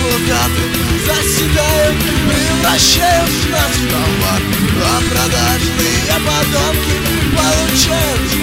адвокаты заседают, превращают нас в товар, а продажные подонки получают